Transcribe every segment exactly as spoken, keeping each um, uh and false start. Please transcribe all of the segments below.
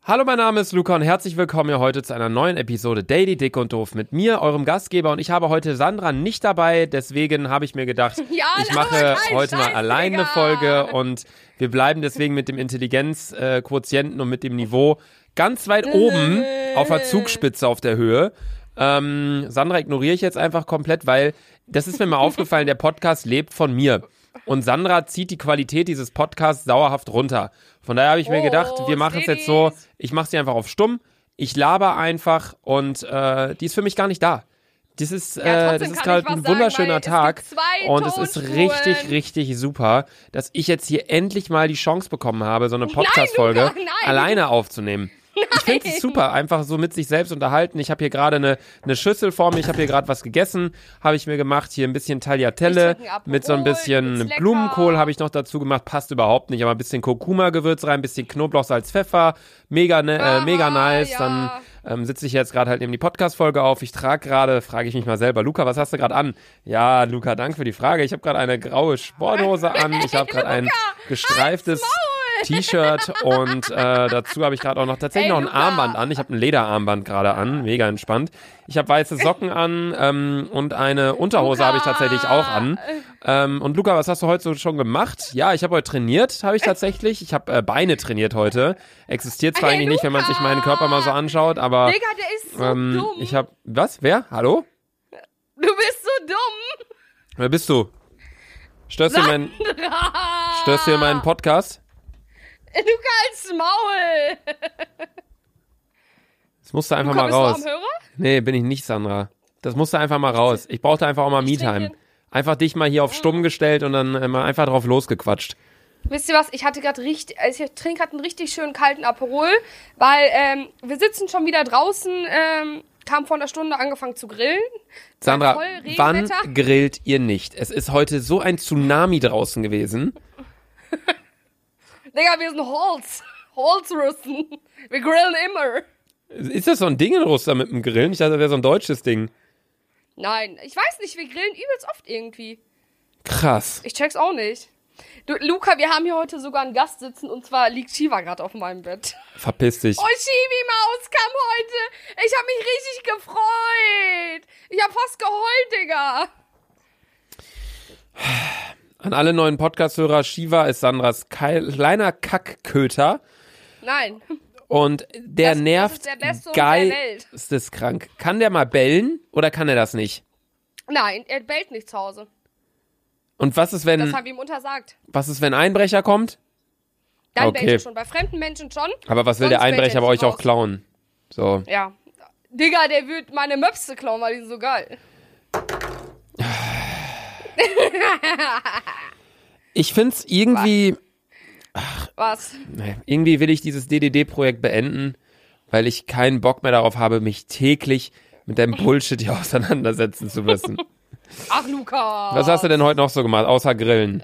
Hallo, mein Name ist Luca und herzlich willkommen hier heute zu einer neuen Episode Daily Dick und Doof mit mir, eurem Gastgeber. Und ich habe heute Sandra nicht dabei, deswegen habe ich mir gedacht, ja, ich mache heute Scheiß, mal alleine eine Folge und wir bleiben deswegen mit dem Intelligenzquotienten und mit dem Niveau ganz weit oben auf der Zugspitze auf der Höhe. Ähm, Sandra ignoriere ich jetzt einfach komplett, weil das ist mir mal aufgefallen, der Podcast lebt von mir. Und Sandra zieht die Qualität dieses Podcasts dauerhaft runter. Von daher habe ich mir gedacht, wir machen es jetzt so, ich mache sie einfach auf stumm, ich laber einfach und äh, die ist für mich gar nicht da. Das ist, ja, äh, das ist gerade ein wunderschöner sagen, Tag und es ist richtig, richtig super, dass ich jetzt hier endlich mal die Chance bekommen habe, so eine Podcast-Folge alleine aufzunehmen. Nein. Ich finde es super, einfach so mit sich selbst unterhalten. Ich habe hier gerade eine, eine Schüssel vor mir, ich habe hier gerade was gegessen, habe ich mir gemacht, hier ein bisschen Tagliatelle mit so ein bisschen Blumenkohl habe ich noch dazu gemacht, passt überhaupt nicht, aber ein bisschen Kurkuma-Gewürz rein, ein bisschen Knoblauch, Salz, Pfeffer, mega, ne, äh, mega nice. Ja. Dann ähm, sitze ich jetzt gerade halt neben die Podcast-Folge auf, ich trage gerade, frage ich mich mal selber, Luca, was hast du gerade an? Ja, Luca, danke für die Frage, ich habe gerade eine graue Sporthose an, ich habe gerade ein gestreiftes T-Shirt und äh, dazu habe ich gerade auch noch tatsächlich Ey, noch ein Luca. Armband an. Ich habe ein Lederarmband gerade an, mega entspannt. Ich habe weiße Socken an ähm, und eine Unterhose habe ich tatsächlich auch an. Ähm, und Luca, was hast du heute so schon gemacht? Ja, ich habe heute trainiert, habe ich tatsächlich. Ich habe äh, Beine trainiert heute. Existiert zwar Ey, eigentlich Luca. nicht, wenn man sich meinen Körper mal so anschaut, aber Digga, der ist so ähm, dumm. ich habe, was? Wer? Hallo? Du bist so dumm. Wer bist du? Störst du meinen, störst du meinen Podcast? Luca, als Maul! Das musst du einfach Luca, mal raus. Bist du am Hörer? Nee, bin ich nicht, Sandra. Das musst du einfach mal raus. Ich brauchte einfach auch mal Me-Time. Einfach dich mal hier auf stumm gestellt und dann äh, mal einfach drauf losgequatscht. Wisst ihr was? Ich hatte gerade richtig, also ich trinke gerade einen richtig schönen kalten Aperol, weil ähm, wir sitzen schon wieder draußen, ähm, haben vor einer Stunde angefangen zu grillen. Sandra, wann grillt ihr nicht? Es ist heute so ein Tsunami draußen gewesen. Digga, wir sind Holz. Holzrüsten. Wir grillen immer. Ist das so ein Ding in Russland mit dem Grillen? Ich dachte, das wäre so ein deutsches Ding. Nein, ich weiß nicht, wir grillen übelst oft irgendwie. Krass. Ich check's auch nicht. Du, Luca, wir haben hier heute sogar einen Gast sitzen und zwar liegt Shiva gerade auf meinem Bett. Verpiss dich. Oh, Shivi-Maus kam heute. Ich hab mich richtig gefreut. Ich hab fast geheult, Digga. An alle neuen Podcast-Hörer, Shiva ist Sandras kleiner Kackköter. Nein. Und der das, nervt das ist der Beste geil. der Welt. Ist das krank? Kann der mal bellen oder kann er das nicht? Nein, er bellt nicht zu Hause. Und was ist, wenn... Das haben wir ihm untersagt. Was ist, wenn ein Einbrecher kommt? Dann okay. bellt er schon. Bei fremden Menschen schon. Aber was will der Einbrecher bei euch auch klauen? So. Ja. Digga, der wird meine Möpse klauen, weil die sind so geil. Ich find's irgendwie... Ach, Was? Nee, irgendwie will ich dieses D D D-Projekt beenden, weil ich keinen Bock mehr darauf habe, mich täglich mit deinem Bullshit hier auseinandersetzen zu müssen. Ach, Luca. Was hast du denn heute noch so gemacht, außer Grillen?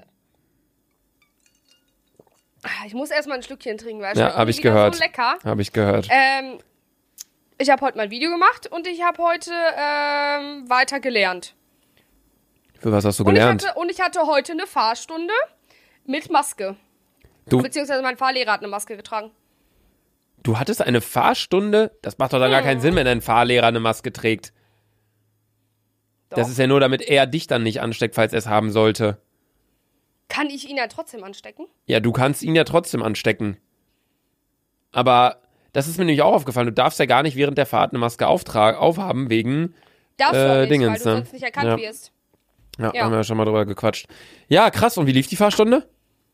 Ich muss erstmal ein Stückchen trinken, weil es ja, hab ich gehört. so lecker. Hab ich gehört. Ähm, ich habe heute mal ein Video gemacht und ich habe heute ähm, weiter gelernt. Für was hast du und gelernt? Ich hatte, und ich hatte heute eine Fahrstunde mit Maske. Du, Beziehungsweise mein Fahrlehrer hat eine Maske getragen. Du hattest eine Fahrstunde? Das macht doch dann hm. gar keinen Sinn, wenn dein Fahrlehrer eine Maske trägt. Doch. Das ist ja nur, damit er dich dann nicht ansteckt, falls er es haben sollte. Kann ich ihn ja trotzdem anstecken? Ja, du kannst ihn ja trotzdem anstecken. Aber das ist mir nämlich auch aufgefallen. Du darfst ja gar nicht während der Fahrt eine Maske auftra- aufhaben, wegen Darfst äh, du auch nicht, Dingens, weil du ne? sonst nicht erkannt ja. wirst. Ja, Ja. haben wir ja schon mal drüber gequatscht. Ja, krass. Und wie lief die Fahrstunde?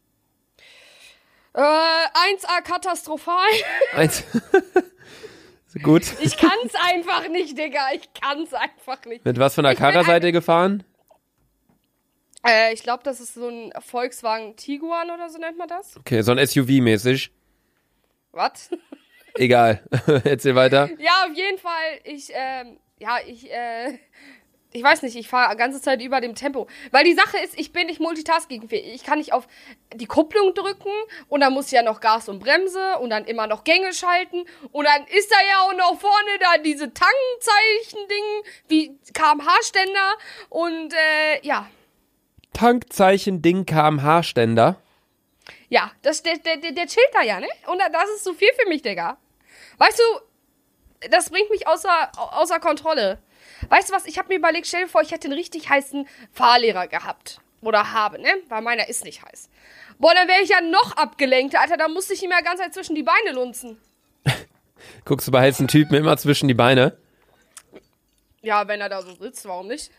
Äh, eins A katastrophal. Eins. Gut. Ich kann's einfach nicht, Digga. Ich kann's einfach nicht. Mit was für einer Karre seid ihr gefahren? Äh, ich glaube, das ist so ein Volkswagen Tiguan oder so nennt man das. Okay, so ein S U V-mäßig. Was? Egal. Erzähl weiter. Ja, auf jeden Fall. Ich, ähm, ja, ich, äh, ich weiß nicht, ich fahre die ganze Zeit über dem Tempo. Weil die Sache ist, ich bin nicht multitaskingfähig. Ich kann nicht auf die Kupplung drücken und dann muss ich ja noch Gas und Bremse und dann immer noch Gänge schalten. Und dann ist da ja auch noch vorne da diese Tankenzeichen-Ding wie K M H-Ständer und, äh, ja. Tankzeichen-Ding K M H-Ständer? Ja, das, der, der, der chillt da ja, ne? Und das ist zu viel für mich, Digga. Weißt du, das bringt mich außer, außer Kontrolle. Weißt du was, ich habe mir überlegt, stell dir vor, ich hätte einen richtig heißen Fahrlehrer gehabt. Oder habe, ne? Weil meiner ist nicht heiß. Boah, dann wäre ich ja noch abgelenkt, Alter. Da musste ich ihm ja ganz Zeit zwischen die Beine lunzen. Guckst du bei heißen Typen immer zwischen die Beine? Ja, wenn er da so sitzt, warum nicht?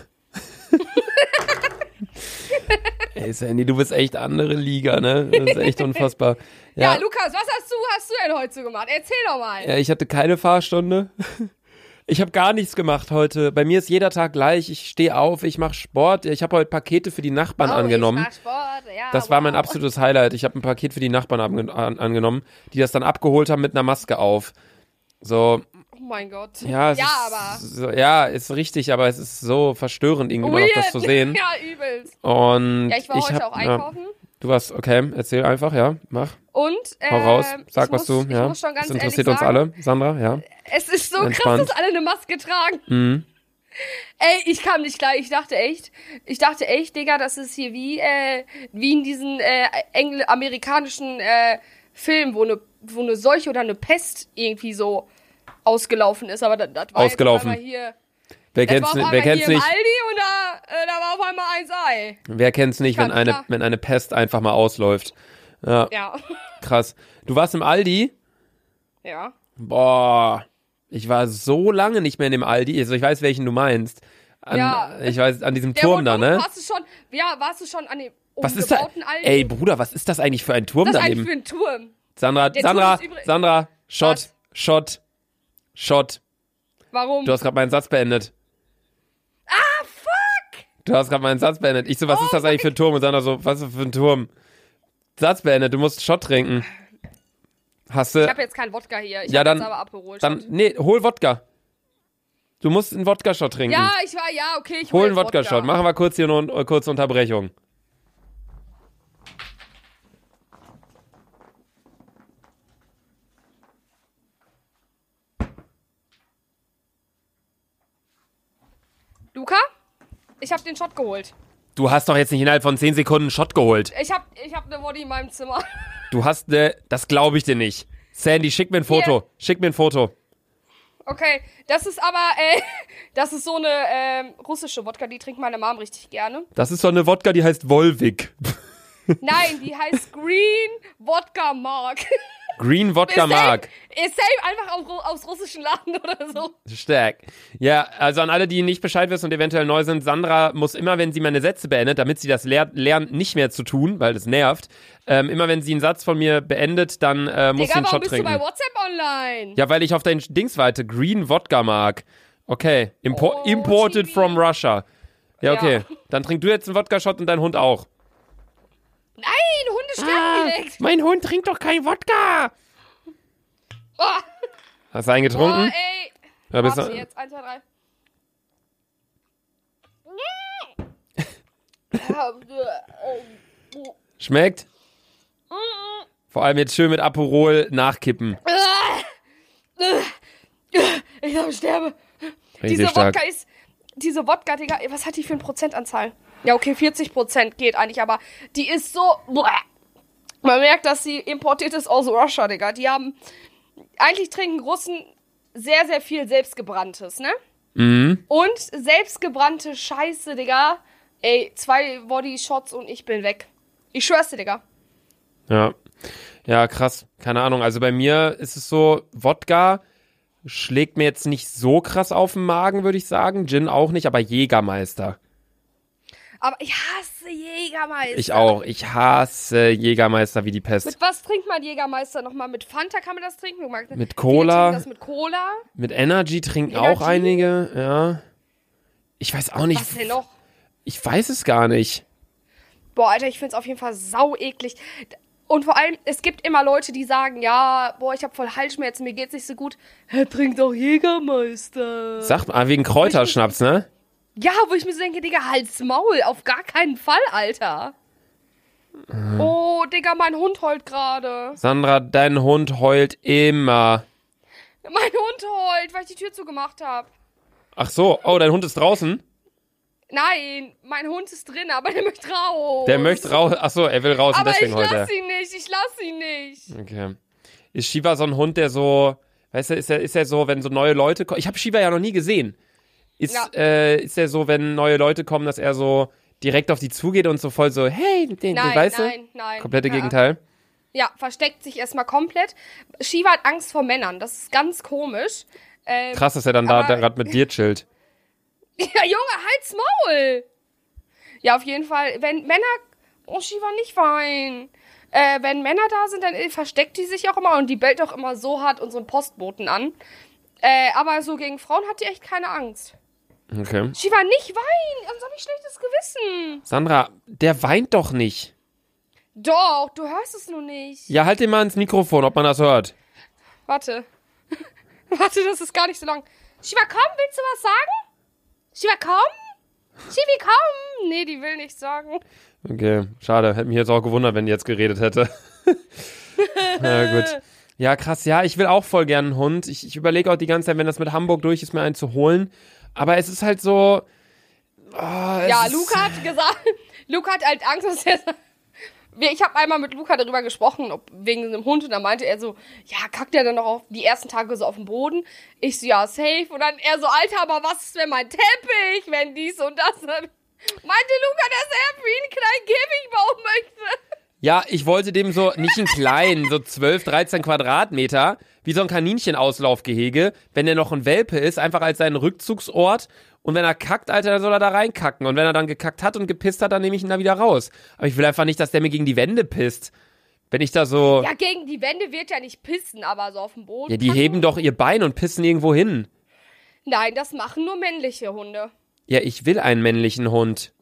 Ey, Sandy, du bist echt andere Liga, ne? Das ist echt unfassbar. Ja, ja Lukas, was hast du, hast du denn heute so gemacht? Erzähl doch mal. Ja, ich hatte keine Fahrstunde. Ich habe gar nichts gemacht heute. Bei mir ist jeder Tag gleich. Ich stehe auf, ich mache Sport. Ich habe heute Pakete für die Nachbarn oh, angenommen. Ich mach Sport. Ja, das wow. war mein absolutes Highlight. Ich habe ein Paket für die Nachbarn an, an, angenommen, die das dann abgeholt haben mit einer Maske auf. So. Oh mein Gott. Ja, es ja ist, aber. So, ja, ist richtig, aber es ist so verstörend, irgendwie Weird. noch das zu sehen. Ja, übelst. Und ja, ich war ich heute hab, auch einkaufen. Ja, du warst, okay, erzähl einfach, ja, mach. Und, äh, Hau raus, sag, was muss, du, ja. Ich muss schon ganz das interessiert ehrlich uns sagen, alle, Sandra, ja. Es ist so Entspannt. krass, dass alle eine Maske tragen. Mhm. Ey, ich kam nicht klar. Ich dachte echt, ich dachte echt, Digga, das ist hier wie, äh, wie in diesen äh, engl- amerikanischen äh, Filmen, wo eine wo eine Seuche oder eine Pest irgendwie so ausgelaufen ist. Aber das, das war Ausgelaufen. jetzt auf einmal hier. Wer Das kennt's, war auf wer einmal kennt's hier nicht? im Aldi und da, äh, da war auf einmal eins Ei. Wer kennt's nicht, wenn Ganz eine, klar. wenn eine Pest einfach mal ausläuft? Ja, Ja. krass. Du warst im Aldi? Ja. Boah, ich war so lange nicht mehr in dem Aldi. Also ich weiß, welchen du meinst. An, Ja. Ich weiß, an diesem Der Turm da, Rundum, ne? Warst du schon, ja, warst du schon an dem Was ist da? umgebauten Aldi? Ey, Bruder, was ist das eigentlich für ein Turm das ist daneben? eigentlich für ein Turm. Sandra, Der Sandra, Turm ist übrig- Sandra, Shot, Was? Shot, Shot. Warum? Du hast gerade meinen Satz beendet. Ah, fuck! Du hast gerade meinen Satz beendet. Ich so, was Oh ist das eigentlich für ein Turm? Und Sandra so, was ist das für ein Turm? Satz beendet, du musst Shot trinken. Hast du? Ich habe jetzt keinen Wodka hier. Ich Ja, hab dann- jetzt aber Aperol. Dann, nee, hol Wodka. Du musst einen Wodka-Shot trinken. Ja, ich war, ja, okay, ich hol hol einen jetzt Wodka-Shot. Machen wir kurz hier noch eine kurze Unterbrechung. Luca? Ich habe den Shot geholt. Du hast doch jetzt nicht innerhalb von zehn Sekunden einen Shot geholt. Ich habe ich hab eine Woddy in meinem Zimmer. Du hast eine, das glaube ich dir nicht. Sandy, schick mir ein Foto. Hier. Schick mir ein Foto. Okay, das ist aber, äh, das ist so eine ähm, russische Wodka, die trinkt meine Mom richtig gerne. Das ist so eine Wodka, die heißt Volvic. Nein, die heißt Green Wodka Mark. Green Wodka Ist Mark. safe- Ist safe einfach aus, aus russischen Laden oder so. Stark. Ja, also an alle, die nicht Bescheid wissen und eventuell neu sind, Sandra muss immer, wenn sie meine Sätze beendet, damit sie das ler lernt, nicht mehr zu tun, weil das nervt, ähm, immer wenn sie einen Satz von mir beendet, dann äh, muss Digga, sie einen warum Shot bist trinken. du bei WhatsApp online? Ja, weil ich auf deinen Dings warte. Green Wodka Mark. Okay. Impo Oh, imported Chibi. from Russia. Ja, okay. Ja. Dann trink du jetzt einen Wodka-Shot und dein Hund auch. Nein, Hunde sterben direkt. Mein Hund trinkt doch kein Wodka. Oh, Hast du einen oh getrunken? ey. Ja, bist Warte, du- jetzt, eins, zwei, drei. Ja, oh. Schmeckt? Vor allem jetzt schön mit Aperol nachkippen. Ich glaube, ich sterbe. Richtig Diese stark. Wodka ist, diese Wodka, Digga, was hat die für eine Prozentanzahl? Ja, okay, vierzig Prozent geht eigentlich, aber die ist so, man merkt, dass sie importiert ist aus Russia, Digga. Die haben, eigentlich trinken Russen sehr, sehr viel Selbstgebranntes, ne? Mhm. Und selbstgebrannte Scheiße, Digga. Ey, zwei Body-Shots und ich bin weg. Ich schwör's dir, Digga. Ja. Ja, krass. Keine Ahnung. Also bei mir ist es so, Wodka schlägt mir jetzt nicht so krass auf den Magen, würde ich sagen. Gin auch nicht, aber Jägermeister. Aber ich hasse Jägermeister. Ich auch. Ich hasse Jägermeister wie die Pest. Mit was trinkt man Jägermeister nochmal? Mit Fanta kann man das trinken? Du magst- Mit Viele Cola. trinken das mit Cola. Mit Energy trinken Energy? auch einige, ja. Ich weiß auch nicht. Was denn noch? Ich weiß es gar nicht. Boah, Alter, ich find's auf jeden Fall sau eklig. Und vor allem, es gibt immer Leute, die sagen, ja, boah, ich hab voll Halsschmerzen, mir geht's nicht so gut. Er trinkt doch Jägermeister. Sag mal, wegen Kräuterschnaps, ne? Ja, wo ich mir so denke, Digga, halt's Maul. Auf gar keinen Fall, Alter. Oh, Digga, mein Hund heult gerade. Sandra, dein Hund heult immer. Mein Hund heult, weil ich die Tür zugemacht habe. Ach so, oh, dein Hund ist draußen? Nein, mein Hund ist drin, aber der möchte raus. Der möchte raus. Ach so, er will raus und Aber deswegen ich heult er. lass ihn nicht, ich lass ihn nicht. Okay. Ist Shiva so ein Hund, der so, weißt du, ist er ist er so, wenn so neue Leute kommen, ich habe Shiva ja noch nie gesehen. Ist, ja. äh, ist er so, wenn neue Leute kommen, dass er so direkt auf die zugeht und so voll so, hey, den, nein, den weißt du? Nein, nein, Komplette ja. Gegenteil. Ja, versteckt sich erstmal komplett. Shiva hat Angst vor Männern, das ist ganz komisch. Ähm, Krass, dass er dann da gerade mit dir chillt. Ja, Junge, halt's Maul! Ja, auf jeden Fall, wenn Männer, oh, Shiva, nicht weinen. Äh, wenn Männer da sind, dann versteckt die sich auch immer und die bellt auch immer so hart unseren Postboten an. Äh, aber so gegen Frauen hat die echt keine Angst. Okay. Shiva, nicht weinen, sonst hab ich schlechtes Gewissen. Sandra, der weint doch nicht. Doch, du hörst es nur nicht. Ja, halt dir mal ins Mikrofon, ob man das hört. Warte. Warte, das ist gar nicht so lang. Shiva, komm, willst du was sagen? Shiva, komm? Shivi, komm! Nee, die will nichts sagen. Okay, schade. Hätte mich jetzt auch gewundert, wenn die jetzt geredet hätte. Na gut. Ja, krass. Ja, ich will auch voll gern einen Hund. Ich, ich überlege auch die ganze Zeit, wenn das mit Hamburg durch ist, mir einen zu holen. Aber es ist halt so... Oh, ja, Luca hat gesagt... Luca hat halt Angst, dass er... Ich habe einmal mit Luca darüber gesprochen, ob wegen einem Hund, und dann meinte er so, ja, kackt er dann noch auf die ersten Tage so auf den Boden? Ich so, ja, safe. Und dann er so, Alter, aber was ist, wenn mein Teppich, wenn dies und das? Und dann meinte Luca, dass er wie einen kleinen Käfig bauen möchte. Ja, ich wollte dem so, nicht einen kleinen, so zwölf, dreizehn Quadratmeter, wie so ein Kaninchenauslaufgehege, wenn er noch ein Welpe ist, einfach als seinen Rückzugsort. Und wenn er kackt, Alter, dann soll er da reinkacken. Und wenn er dann gekackt hat und gepisst hat, dann nehme ich ihn da wieder raus. Aber ich will einfach nicht, dass der mir gegen die Wände pisst. Wenn ich da so... Ja, gegen die Wände wird ja nicht pissen, aber so auf dem Boden... Ja, die heben doch ihr Bein und pissen irgendwo hin. Nein, das machen nur männliche Hunde. Ja, ich will einen männlichen Hund.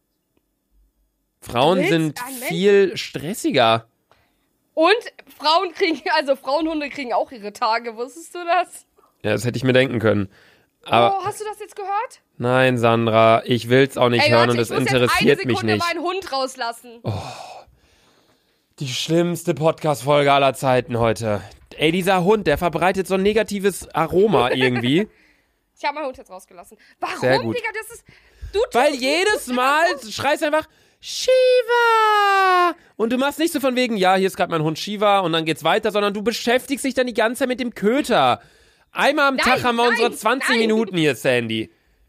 Frauen sind viel stressiger. Und Frauen kriegen, also Frauenhunde kriegen auch ihre Tage, wusstest du das? Ja, das hätte ich mir denken können. Aber, oh, hast du das jetzt gehört? Nein, Sandra, ich will's auch nicht Ey, hören warte, und es interessiert mich nicht. Ich muss jetzt eine Sekunde meinen Hund rauslassen. Oh, die schlimmste Podcast-Folge aller Zeiten heute. Ey, dieser Hund, der verbreitet so ein negatives Aroma irgendwie. Ich habe meinen Hund jetzt rausgelassen. Warum, Sehr gut. Digga? Das ist... Du Weil jedes Mal schreist du einfach Shiva! Und du machst nicht so von wegen, ja, hier ist gerade mein Hund Shiva und dann geht's weiter, sondern du beschäftigst dich dann die ganze Zeit mit dem Köter. Einmal am nein, Tag haben wir nein, unsere zwanzig nein. Minuten hier, Sandy.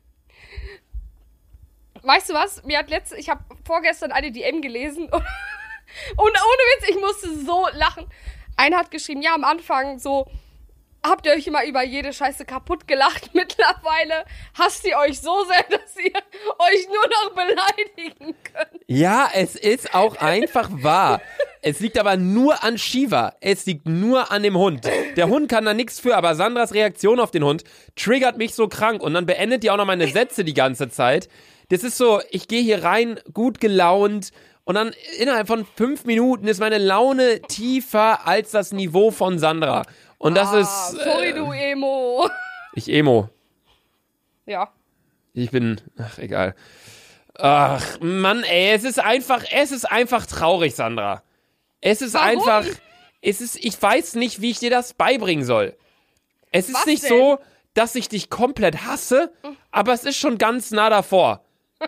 Weißt du was? Mir hat letzte, ich habe vorgestern eine D M gelesen und, und ohne Witz, ich musste so lachen. Einer hat geschrieben, ja, am Anfang so, habt ihr euch immer über jede Scheiße kaputt gelacht. Mittlerweile hasst ihr euch so sehr, dass ihr euch nur noch beleidigen könnt. Ja, es ist auch einfach wahr. Es liegt aber nur an Shiva. Es liegt nur an dem Hund. Der Hund kann da nichts für, aber Sandras Reaktion auf den Hund triggert mich so krank. Und dann beendet die auch noch meine Sätze die ganze Zeit. Das ist so, ich gehe hier rein, gut gelaunt. Und dann innerhalb von fünf Minuten ist meine Laune tiefer als das Niveau von Sandra. Und das ah, ist... Sorry, äh, du Emo. Ich Emo. Ja. Ich bin... Ach, egal. Ach, Mann, ey, es ist einfach... Es ist einfach traurig, Sandra. Es ist Warum? einfach... Es ist... Ich weiß nicht, wie ich dir das beibringen soll. Es ist Was nicht denn? so, dass ich dich komplett hasse, aber es ist schon ganz nah davor.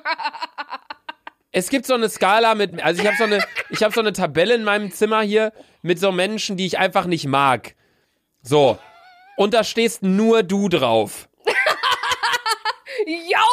Es gibt so eine Skala mit... Also ich habe so eine... Ich habe so eine Tabelle in meinem Zimmer hier mit so Menschen, die ich einfach nicht mag. So. Und da stehst nur du drauf. Yo!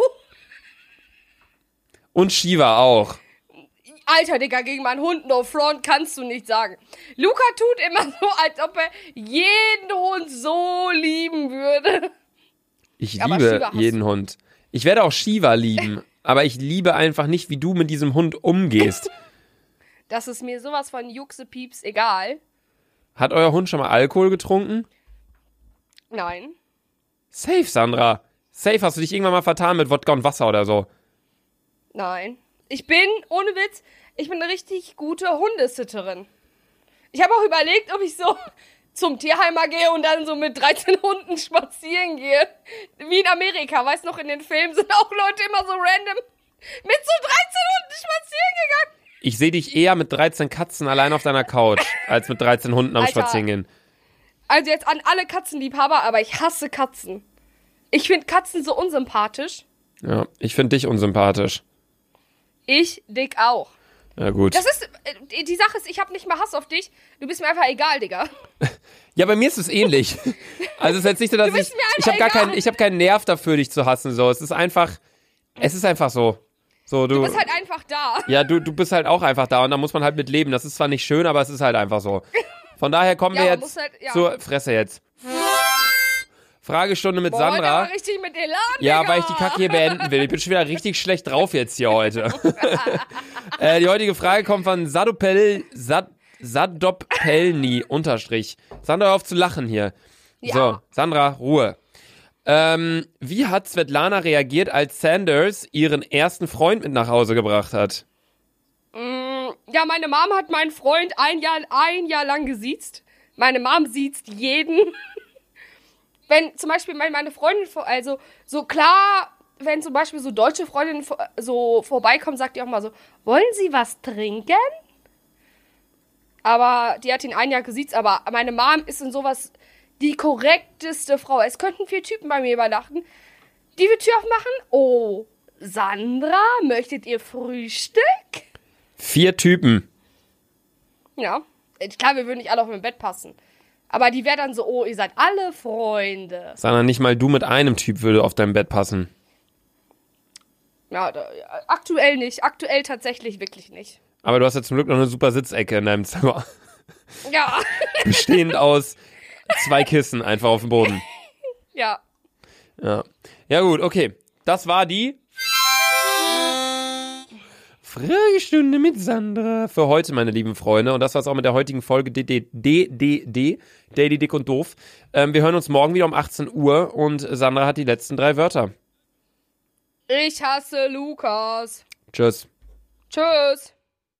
Und Shiva auch. Alter, Digga, gegen meinen Hund no front kannst du nicht sagen. Luca tut immer so, als ob er jeden Hund so lieben würde. Ich Aber liebe Shiva jeden Hund. Ich werde auch Shiva lieben, aber ich liebe einfach nicht, wie du mit diesem Hund umgehst. Das ist mir sowas von Juxepieps egal. Hat euer Hund schon mal Alkohol getrunken? Nein. Safe, Sandra. Safe, hast du dich irgendwann mal vertan mit Wodka und Wasser oder so? Nein. Ich bin, ohne Witz, ich bin eine richtig gute Hundesitterin. Ich habe auch überlegt, ob ich so zum Tierheimer gehe und dann so mit dreizehn Hunden spazieren gehe. Wie in Amerika, weißt du noch, in den Filmen sind auch Leute immer so random mit so dreizehn Hunden spazieren gegangen. Ich sehe dich eher mit dreizehn Katzen allein auf deiner Couch, als mit dreizehn Hunden am Alter. Spazierengehen. Also jetzt an alle Katzenliebhaber, aber ich hasse Katzen. Ich finde Katzen so unsympathisch. Ja, ich finde dich unsympathisch. Ich, Dick, auch. Ja, gut. Das ist, äh, die Sache ist, ich habe nicht mal Hass auf dich. Du bist mir einfach egal, Digga. Ja, bei mir ist es ähnlich. Also es ist jetzt nicht so, dass Du bist ich, mir ich habe gar egal. keinen, ich habe keinen Nerv dafür, dich zu hassen. So, es ist einfach, es ist einfach so. So, du, Du bist halt einfach da. ja, du, du bist halt auch einfach da und da muss man halt mit leben. Das ist zwar nicht schön, aber es ist halt einfach so. Von daher kommen Ja, wir man jetzt muss halt- ja. zur Fresse jetzt. Fragestunde mit Boah, Sandra. heute aber richtig mit Elan, Ja, Digga. weil ich die Kacke hier beenden will. Ich bin schon wieder richtig schlecht drauf jetzt hier heute. äh, die heutige Frage kommt von Sadopel, Sad, Sadopelni unterstrich. Sandra, hör auf zu lachen hier. Ja. So, Sandra, Ruhe. Ähm, wie hat Svetlana reagiert, als Sanders ihren ersten Freund mit nach Hause gebracht hat? Mm, ja, meine Mom hat meinen Freund ein Jahr, ein Jahr lang gesiezt. Meine Mom siezt jeden. Wenn zum Beispiel meine Freundin, also so klar, wenn zum Beispiel so deutsche Freundinnen so vorbeikommen, sagt die auch mal so, wollen Sie was trinken? Aber die hat ihn ein Jahr gesiezt, aber meine Mom ist in sowas die korrekteste Frau. Es könnten vier Typen bei mir übernachten. Die will Tür aufmachen. Oh, Sandra, möchtet ihr Frühstück? Vier Typen. Ja, klar, wir würden nicht alle auf mein Bett passen. Aber die wäre dann so, oh, ihr seid alle Freunde. Sandra, nicht mal du mit einem Typ würde auf dein Bett passen. Ja, da, aktuell nicht. Aktuell tatsächlich wirklich nicht. Aber du hast ja zum Glück noch eine super Sitzecke in deinem Zimmer. Ja. Bestehend aus zwei Kissen einfach auf dem Boden. Ja. Ja. Ja gut, okay. Das war die Fragestunde mit Sandra für heute, meine lieben Freunde. Und das war's auch mit der heutigen Folge D D D, Daily Dick und Doof. Ähm, wir hören uns morgen wieder um achtzehn Uhr und Sandra hat die letzten drei Wörter. Ich hasse Lukas. Tschüss. Tschüss.